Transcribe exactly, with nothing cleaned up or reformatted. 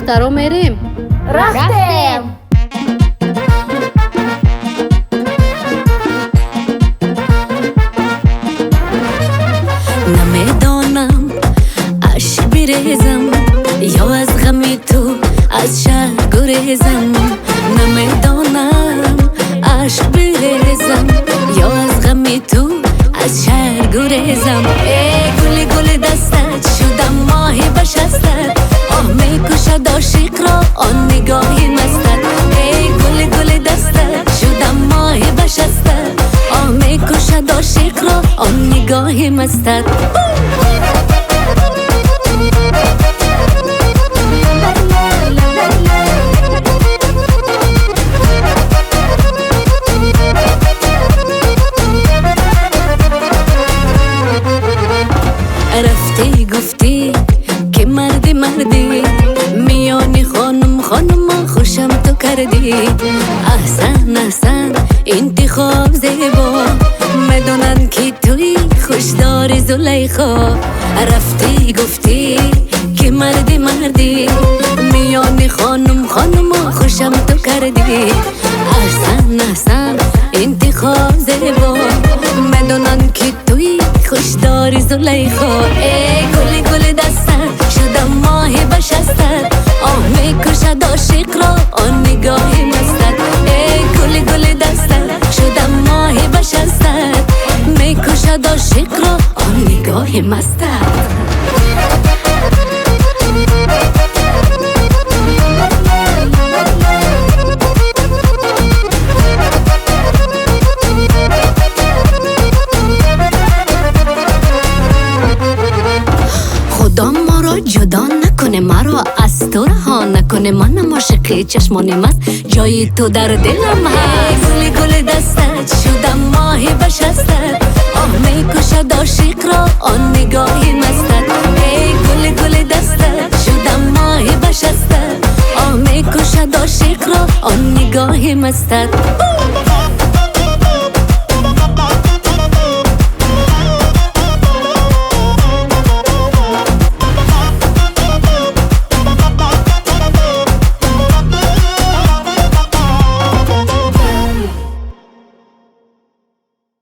دخترا میریم. رفتیم. نمیدانم اش بریزم یا از غمی تو از شهر گریزم. نمیدانم اش بریزم یا از غمی تو از شهر گریزم. ای گل گل دستت شدم ماهی بشستت، آه میکشد عاشق را آن نگاهی مستت. ای گل گل دستت شدم ماهی بشستت، آه میکشد عاشق را آن نگاهی مستت. رفتی گفتی که مردی مردی، میانی خانم خانم خوشم تو کردی. احسن احسن انتخاب زیبا، میدونن که توی خوشداری زلیخا. رفتی گفتی که مردی مردی، میانی خانم خانم خوشم تو کردی. احسن احسن انتخاب زیبا، میدونن که توی خوشداری زلیخا. ای گل گل دستت شدم ماهی بشستت، آه میکشد عاشق را آن نگاهی مستت. ای گل گل دستت شدم ماهی بشستت، میکشد عاشق را آن نگاهی مستت. خدا ما را جدا نکنه، مرا از تو رها نکنه. منم عاشق چشمانم است، جای تو در دلم هست. گل گل دستت شدم ماهی بشستت، آه میکشد عاشق را آن نگاهی مستت. ای گل گل دستت شدم ماهی بشستت، آه میکشد عاشق را آن نگاهی مستت.